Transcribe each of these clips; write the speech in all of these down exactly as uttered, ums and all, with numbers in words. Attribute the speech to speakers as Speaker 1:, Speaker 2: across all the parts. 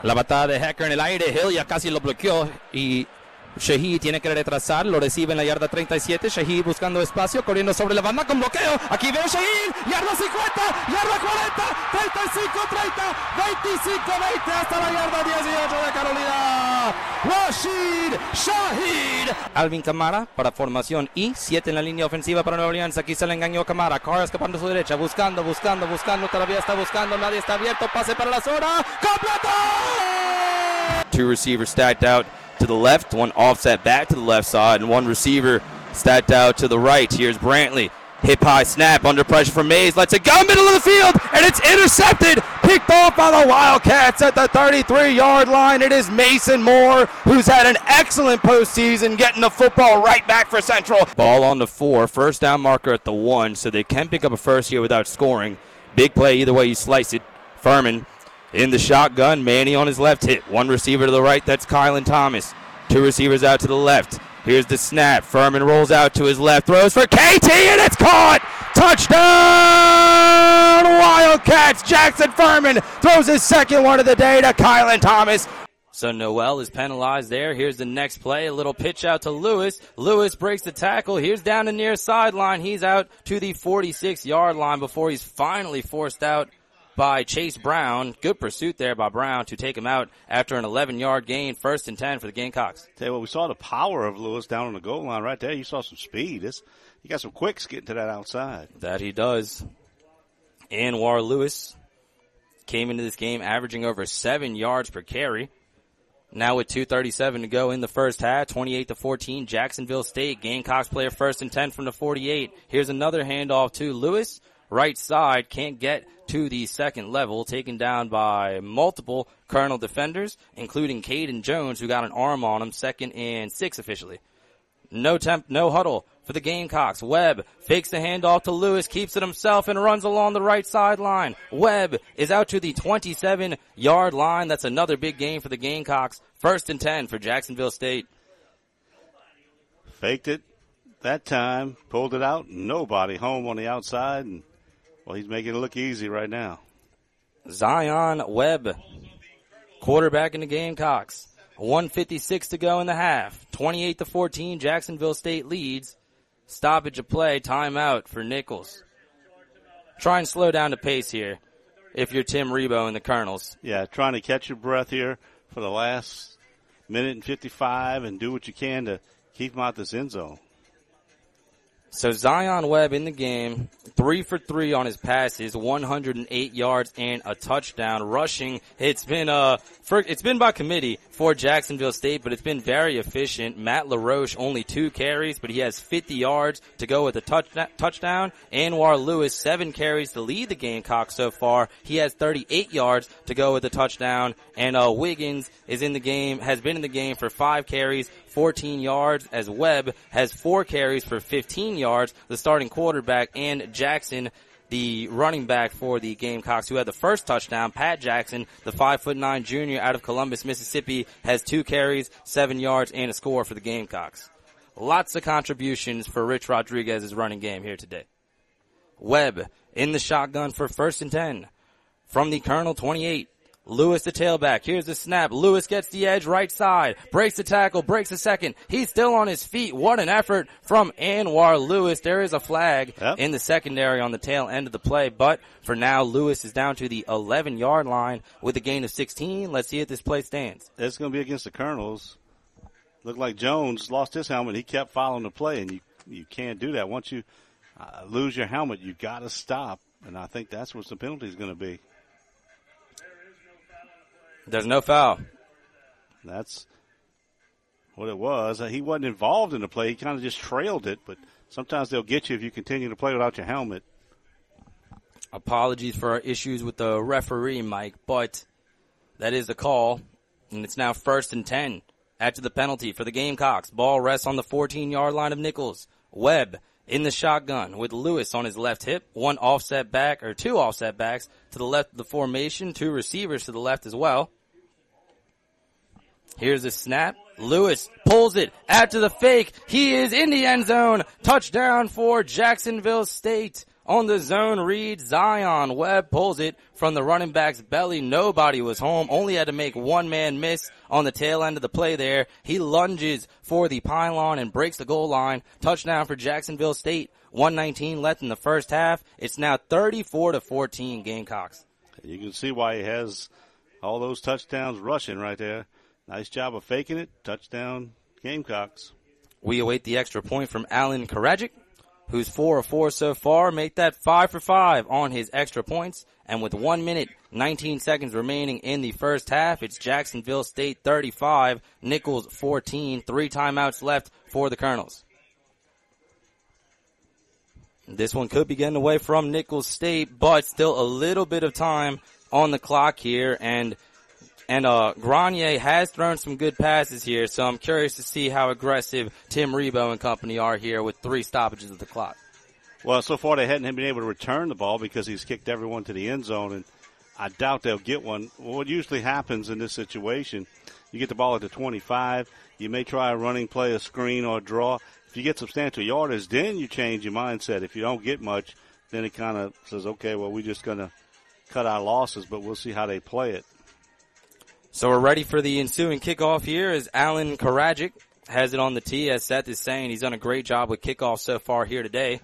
Speaker 1: La patada de Hecker en el aire, Hill ya casi lo bloqueó y Shaheed tiene que retrasar, lo recibe en la yarda treinta y siete, Shaheed buscando espacio, corriendo sobre la banda con bloqueo, aquí veo Shaheed, yarda cincuenta, yarda cuarenta, treinta y cinco treinta, veinticinco veinte hasta la yarda dieciocho de Carolina. Rashid Shaheed. Alvin Kamara para formación y siete en la línea ofensiva para Nueva Orleans, aquí se le engañó Kamara, Carr escapando a su derecha, buscando, buscando, buscando, todavía está buscando, nadie está abierto, pase para la zona, ¡completo! Two receivers stacked out to the left, one offset back to the left side, and one receiver stacked out to the right. Here's Brantley. Hip high snap under pressure from Mays. Lets it go middle of the field, and it's intercepted. Picked off by the Wildcats at the thirty-three-yard line. It is Mason Moore, who's had an excellent postseason, getting the football right back for Central. Ball on the four, first down marker at the one, so they can pick up a first here without scoring. Big play either way you slice it. Furman in the shotgun, Manny on his left hit. One receiver to the right, that's Kylan Thomas. Two receivers out to the left. Here's the snap. Furman rolls out to his left, throws for K T, and it's caught! Touchdown, Wildcats! Jackson Furman throws his second one of the day to Kylan Thomas. So Noel is penalized there. Here's the next play. A little pitch out to Lewis. Lewis breaks the tackle. Here's down the near sideline. He's out to the forty-six-yard line before he's finally forced out by Chase Brown. Good pursuit there by Brown to take him out after an eleven-yard gain, first and ten for the Gamecocks.
Speaker 2: Tell you what, we saw the power of Lewis down on the goal line right there. You saw some speed. It's, you got some quicks getting to that outside.
Speaker 1: That he does. Anwar Lewis came into this game averaging over seven yards per carry. Now with two thirty-seven to go in the first half, twenty-eight to fourteen, Jacksonville State. Gamecocks play a first and ten from the forty-eight. Here's another handoff to Lewis. Right side, can't get to the second level, taken down by multiple Colonel defenders, including Caden Jones, who got an arm on him, second and six officially. No temp, no huddle for the Gamecocks. Webb fakes the handoff to Lewis, keeps it himself, and runs along the right sideline. Webb is out to the twenty-seven-yard line. That's another big gain for the Gamecocks. First and ten for Jacksonville State.
Speaker 2: Faked it that time, pulled it out, nobody home on the outside, and well, he's making it look easy right now.
Speaker 1: Zion Webb, quarterback in the Gamecocks. one fifty-six to go in the half. twenty-eight to fourteen, Jacksonville State leads. Stoppage of play, timeout for Nichols. Try and slow down the pace here if you're Tim Rebo and the Colonels.
Speaker 2: Yeah, trying to catch your breath here for the last minute and fifty-five and do what you can to keep them out this end zone.
Speaker 1: So Zion Webb in the game, three for three on his passes, one hundred eight yards and a touchdown. Rushing, it's been uh, for, it's been by committee for Jacksonville State, but it's been very efficient. Matt LaRoche only two carries, but he has fifty yards to go with a touch, touchdown. Anwar Lewis, seven carries to lead the Gamecocks so far. He has thirty-eight yards to go with a touchdown. And uh, Wiggins is in the game, has been in the game for five carries, fourteen yards, as Webb has four carries for fifteen yards, the starting quarterback, and Jackson, the running back for the Gamecocks, who had the first touchdown. Pat Jackson, the five foot nine junior out of Columbus, Mississippi, has two carries, seven yards, and a score for the Gamecocks. Lots of contributions for Rich Rodriguez's running game here today. Webb in the shotgun for first and ten from the Colonel twenty-eight. Lewis the tailback. Here's the snap. Lewis gets the edge right side. Breaks the tackle. Breaks the second. He's still on his feet. What an effort from Anwar Lewis. There is a flag yep. in the secondary on the tail end of the play. But for now, Lewis is down to the eleven-yard line with a gain of sixteen. Let's see if this play stands.
Speaker 2: It's going to be against the Colonels. Looked like Jones lost his helmet. He kept following the play, and you, you can't do that. Once you uh, lose your helmet, you got to stop. And I think that's what the penalty is going to be.
Speaker 1: There's no foul.
Speaker 2: That's what it was. Uh, he wasn't involved in the play. He kind of just trailed it, but sometimes they'll get you if you continue to play without your helmet.
Speaker 1: Apologies for our issues with the referee, Mike, but that is the call, and it's now first and ten after the penalty for the Gamecocks. Ball rests on the fourteen-yard line of Nichols. Webb in the shotgun with Lewis on his left hip, one offset back, or two offset backs to the left of the formation, two receivers to the left as well. Here's a snap. Lewis pulls it after the fake. He is in the end zone. Touchdown for Jacksonville State on the zone read. Zion Webb pulls it from the running back's belly. Nobody was home. Only had to make one man miss on the tail end of the play there. He lunges for the pylon and breaks the goal line. Touchdown for Jacksonville State. one nineteen left in the first half. It's now thirty-four to fourteen Gamecocks.
Speaker 2: You can see why he has all those touchdowns rushing right there. Nice job of faking it. Touchdown Gamecocks.
Speaker 1: We await the extra point from Alan Karajic, who's four of four so far. Make that five for five on his extra points. And with one minute, nineteen seconds remaining in the first half, it's Jacksonville State thirty-five, Nichols fourteen. Three timeouts left for the Colonels. This one could be getting away from Nichols State, but still a little bit of time on the clock here. And And uh, Grenier has thrown some good passes here, so I'm curious to see how aggressive Tim Rebo and company are here with three stoppages of the clock.
Speaker 2: Well, so far they hadn't been able to return the ball because he's kicked everyone to the end zone, and I doubt they'll get one. What usually happens in this situation, you get the ball at the twenty-five, you may try a running play, a screen, or a draw. If you get substantial yardage, then you change your mindset. If you don't get much, then it kind of says, okay, well, we're just going to cut our losses, but we'll see how they play it.
Speaker 1: So we're ready for the ensuing kickoff here as Alan Karajic has it on the tee. As Seth is saying, he's done a great job with kickoff so far here today.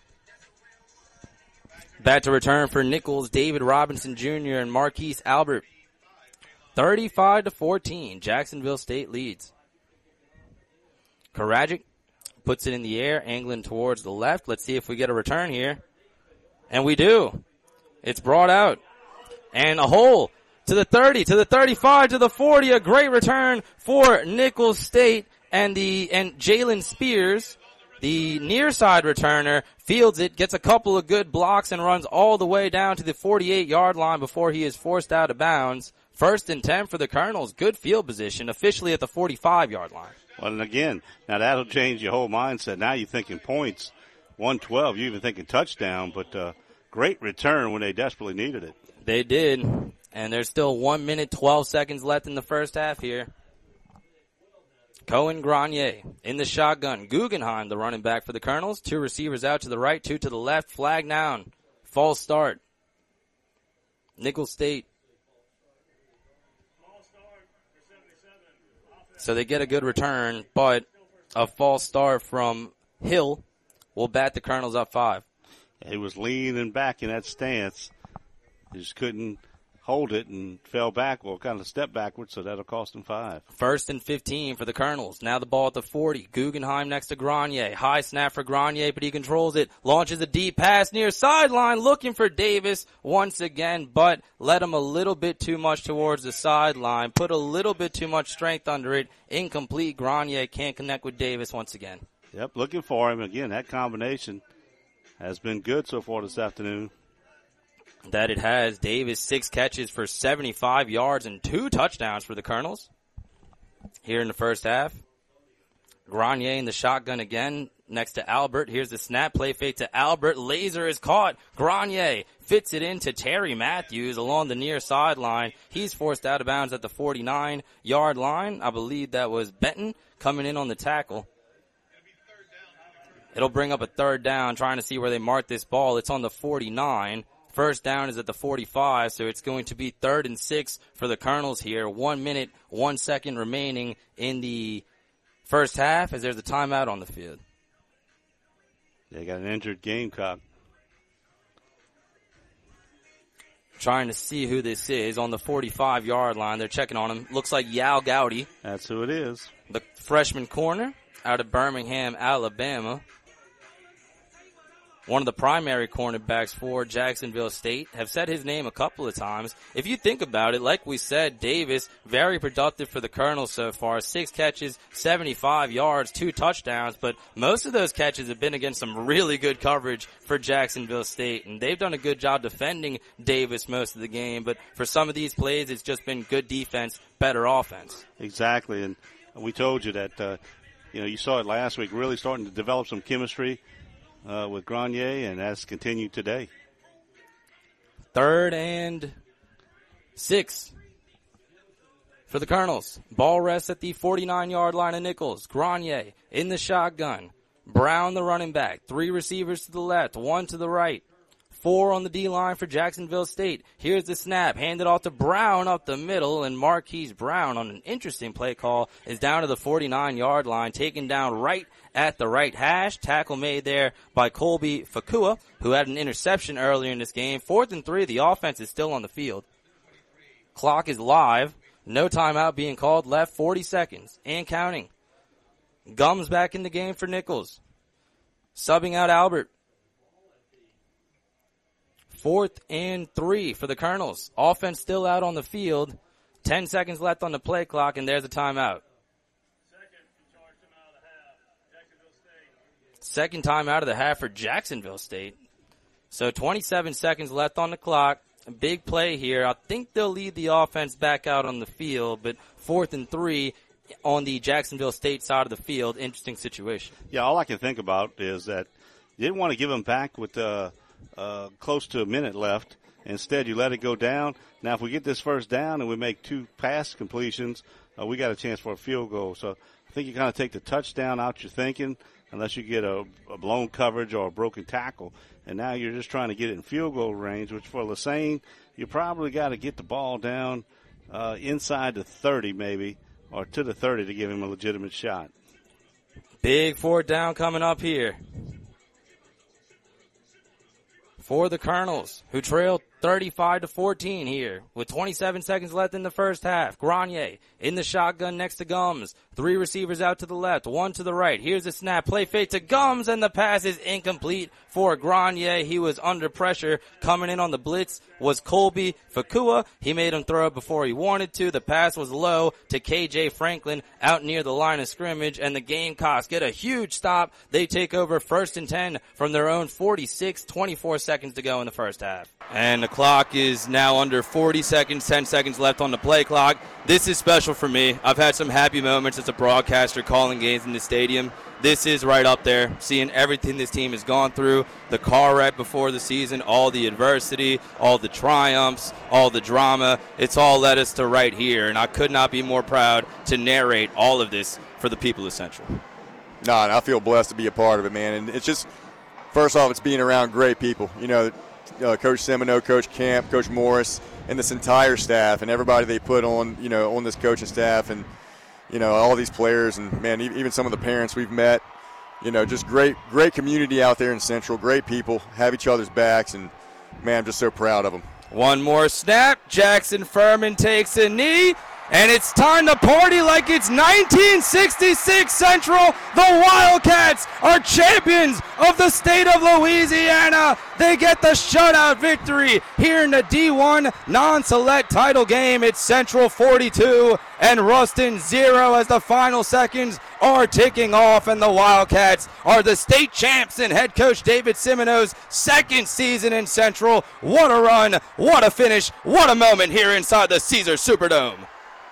Speaker 1: Back to return for Nichols, David Robinson Junior and Marquise Albert. thirty-five to fourteen, Jacksonville State leads. Karajic puts it in the air, angling towards the left. Let's see if we get a return here. And we do. It's brought out. And a hole. To the thirty, to the thirty-five, to the forty, a great return for Nichols State, and the, and Jalen Spears, the near side returner, fields it, gets a couple of good blocks, and runs all the way down to the forty-eight yard line before he is forced out of bounds. First and ten for the Colonels, good field position, officially at the forty-five yard line.
Speaker 2: Well, and again, now that'll change your whole mindset. Now you're thinking points, one twelve, you're even thinking touchdown, but, uh, great return when they desperately needed it.
Speaker 1: They did. And there's still one minute, twelve seconds left in the first half here. Cohen Grenier in the shotgun. Guggenheim, the running back for the Colonels. Two receivers out to the right, two to the left. Flag down. False start. Nichols State. So they get a good return, but a false start from Hill will bat the Colonels up five.
Speaker 2: He was leaning back in that stance. He just couldn't hold it and fell back, well, kind of step backwards, so that'll cost him five.
Speaker 1: First and fifteen for the Colonels. Now the ball at the forty. Guggenheim next to Grenier. High snap for Grenier, but he controls it. Launches a deep pass near sideline, looking for Davis once again, but led him a little bit too much towards the sideline. Put a little bit too much strength under it. Incomplete. Grenier can't connect with Davis once again.
Speaker 2: Yep, looking for him. Again, that combination has been good so far this afternoon.
Speaker 1: That it has. Davis, six catches for seventy-five yards and two touchdowns for the Colonels here in the first half. Grenier in the shotgun again next to Albert. Here's the snap, play fake to Albert. Laser is caught. Grenier fits it into Terry Matthews along the near sideline. He's forced out of bounds at the forty-nine yard line. I believe that was Benton coming in on the tackle. It'll bring up a third down, trying to see where they mark this ball. It's on the forty-nine. First down is at the forty-five, so it's going to be third and six for the Colonels here. One minute, one second remaining in the first half as there's a timeout on the field.
Speaker 2: They got an injured Gamecock.
Speaker 1: Trying to see who this is on the forty-five yard line. They're checking on him. Looks like Yao Gowdy.
Speaker 2: That's who it is.
Speaker 1: The freshman corner out of Birmingham, Alabama. One of the primary cornerbacks for Jacksonville State. Have said his name a couple of times. If you think about it, like we said, Davis, very productive for the Colonels so far. Six catches, seventy-five yards, two touchdowns, but most of those catches have been against some really good coverage for Jacksonville State, and they've done a good job defending Davis most of the game, but for some of these plays, it's just been good defense, better offense.
Speaker 2: Exactly, and we told you that, uh, you know, you saw it last week, really starting to develop some chemistry Uh, with Grenier, and that's continued today.
Speaker 1: Third and six for the Colonels. Ball rests at the forty-nine yard line of Nichols. Grenier in the shotgun. Brown, the running back. Three receivers to the left, one to the right. Four on the D-line for Jacksonville State. Here's the snap, handed off to Brown up the middle, and Marquise Brown on an interesting play call is down to the forty-nine-yard line, taken down right at the right hash. Tackle made there by Colby Fakua, who had an interception earlier in this game. Fourth and three, the offense is still on the field. Clock is live. No timeout being called. Left forty seconds and counting. Gums back in the game for Nichols. Subbing out Albert. Fourth and three for the Colonels. Offense still out on the field. Ten seconds left on the play clock, and there's a timeout. Second time out of the half for Jacksonville State. So twenty-seven seconds left on the clock. A big play here. I think they'll lead the offense back out on the field, but fourth and three on the Jacksonville State side of the field. Interesting situation.
Speaker 2: Yeah, all I can think about is that you didn't want to give them back with uh, uh, close to a minute left. Instead, you let it go down. Now, if we get this first down and we make two pass completions, uh, we got a chance for a field goal. So I think you kind of take the touchdown out your thinking, unless you get a, a blown coverage or a broken tackle. And now you're just trying to get it in field goal range, which for Lassane, you probably got to get the ball down uh, inside the thirty maybe, or to the thirty to give him a legitimate shot.
Speaker 1: Big fourth down coming up here for the Colonels, who trailed thirty-five to fourteen here with twenty-seven seconds left in the first half. Grenier in the shotgun next to Gums. Three receivers out to the left, one to the right. Here's the snap, play fake to Gums, and the pass is incomplete for Grenier. He was under pressure. Coming in on the blitz was Colby Fakua. He made him throw it before he wanted to. The pass was low to K J Franklin out near the line of scrimmage, and the Gamecocks get a huge stop. They take over first and ten from their own forty-six, twenty-four seconds to go in the first half. And the clock is now under forty seconds, ten seconds left on the play clock. This is special for me. I've had some happy moments as a broadcaster calling games in the stadium. This is right up there, seeing everything this team has gone through, the car wreck before the season, all the adversity, all the triumphs, all the drama. It's all led us to right here, and I could not be more proud to narrate all of this for the people of Central.
Speaker 3: No, and I feel blessed to be a part of it, man. And it's just, first off, it's being around great people. You know, uh, Coach Semino, Coach Camp, Coach Morris, and this entire staff and everybody they put on, you know, on this coaching staff, and, you know, all these players, and, man, even some of the parents we've met. You know, just great, great community out there in Central, great people, have each other's backs, and, man, I'm just so proud of them.
Speaker 1: One more snap. Jackson Furman takes a knee. And it's time to party like it's nineteen sixty-six Central. The Wildcats are champions of the state of Louisiana. They get the shutout victory here in the D one non-select title game. It's Central forty-two and Ruston zero as the final seconds are ticking off, and the Wildcats are the state champs in head coach David Semino's second season in Central. What a run, what a finish, what a moment here inside the Caesars Superdome.